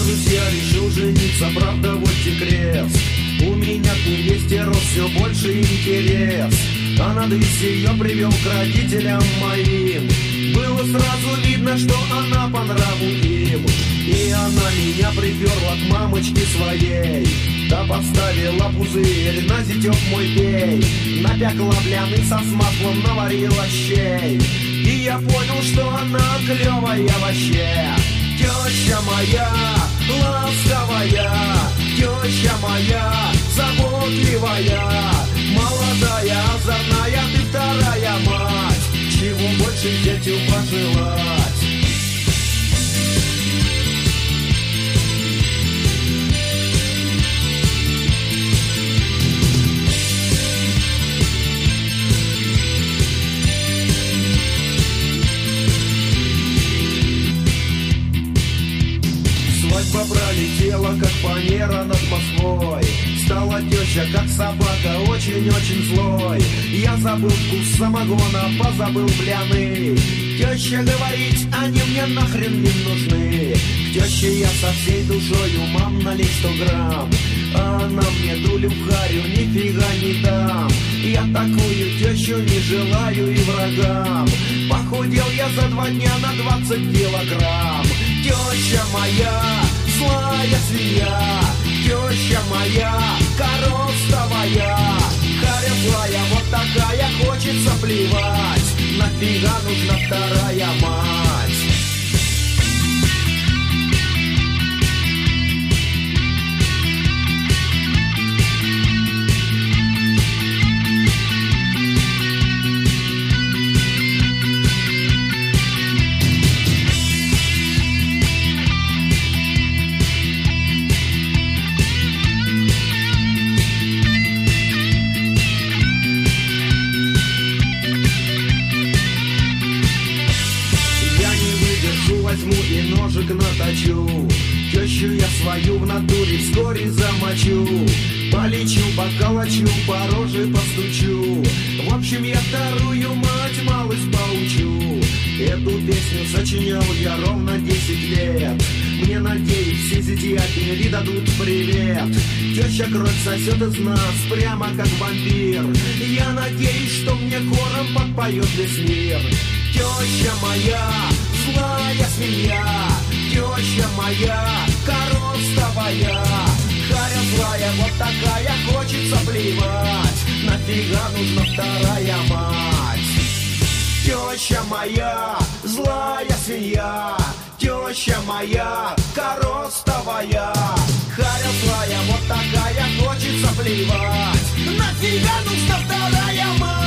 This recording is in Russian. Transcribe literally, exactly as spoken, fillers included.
друзья, решил жениться, правда вот и крест. У меня к невесте рос все больше интерес. А надысь ее привел к родителям моим. Было сразу видно, что она по нраву им. И она меня приперла к мамочке своей. Та поставила пузырь на зятек мой пей. Напекла бляныца с маслом, наварила щей. И я понял, что она клевая вообще. Теща моя, ласковая, теща моя, заботливая, молодая, озорная, ты вторая мать. Чего больше зятю пожелать? Свадьба пролетела, как фанера над Москвой. Стала теща, как собака, очень-очень злой. Я забыл вкус самогона, позабыл бляны. Теща говорит, они мне нахрен не нужны. К теще я со всей душою, мам, налей сто грамм. А она мне дулю в харю, нифига не дам. Я такую тещу не желаю и врагам. Похудел я за два дня на двадцать килограмм. Теща моя, злая свинья, теща моя, коростовая, харя злая, вот такая, хочется плевать, нафига нужна вторая мать? Возьму и ножик наточу. Тещу я свою в натуре вскоре замочу. Полечу, поколочу, по роже постучу. В общем, я вторую мать малость поучу. Эту песню сочинял я ровно десять лет. Мне, надеюсь, все зятья передадут привет. Теща кровь сосет из нас, прямо как вампир. Я надеюсь, что мне хором подпоет весь мир. Теща моя, злая свинья, теща моя, коростовая, харя злая, вот такая, хочется плевать, нафига нужна вторая мать? Теща моя, злая свинья, теща моя, коростовая, харя злая, вот такая, хочется плевать, нафига нужна вторая мать?